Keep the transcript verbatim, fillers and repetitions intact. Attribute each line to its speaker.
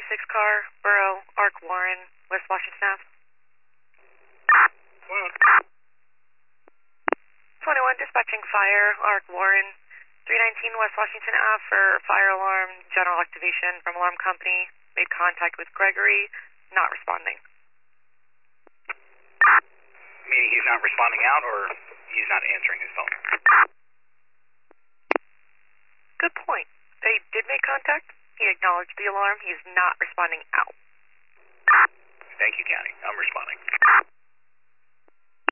Speaker 1: six car, Borough, Arc Warren, West Washington Ave. twenty-one, dispatching fire, Arc Warren, three nineteen West Washington Ave for fire alarm, general activation from alarm company. Made contact with Gregory, not responding.
Speaker 2: Meaning he's not responding out, or he's not answering his phone?
Speaker 1: Good point. They did make contact. He acknowledged the alarm. He's not responding out.
Speaker 2: Thank you, County. I'm responding.